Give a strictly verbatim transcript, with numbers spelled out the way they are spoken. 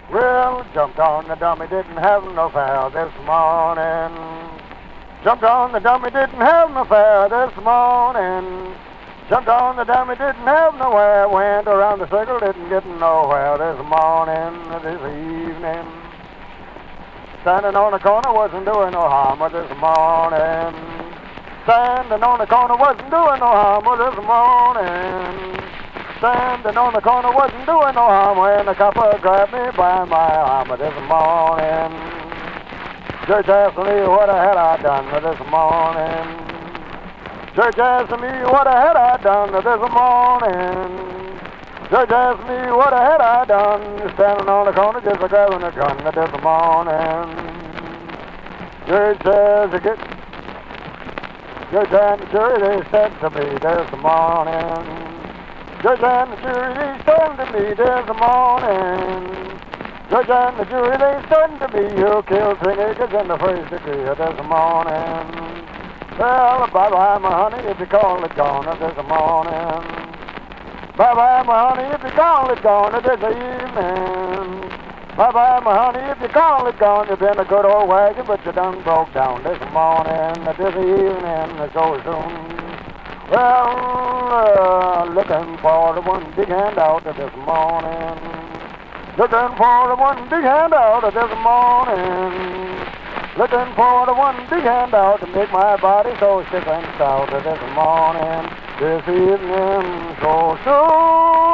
Well, jumped on the dummy, didn't have no fare this morning. Jumped on the dummy, didn't have no fare this morning. Jumped on the dummy, didn't have nowhere. Went around the circle, didn't get nowhere this morning, this evening. Standing on the corner, wasn't doing no harm this morning. Standing on the corner, wasn't doing no harm this morning. Standing on the corner, wasn't doing no harm when the copper grabbed me by my arm this morning. Church asked me what had I done this morning. Church asked me what had I done this morning. Church asked me what had I done, standing on the corner just a grabbing a gun this morning. Church says to get, Church and the jury they said to me this morning. Judge and the jury, they stand to me this morning. Judge and the jury, they stand to me. You killed three niggas in the first degree this morning. Well, bye-bye, my honey, if you call it gone this morning. Bye-bye, my honey, if you call it gone this evening. Bye-bye, my honey, if you call it gone. You've been a good old wagon, but you done broke down this morning, this evening, so soon. Well, uh, looking for the one big handout this morning. Looking for the one big handout this morning. Looking for the one big handout to make my body so sick and stout this morning, this evening, so soon.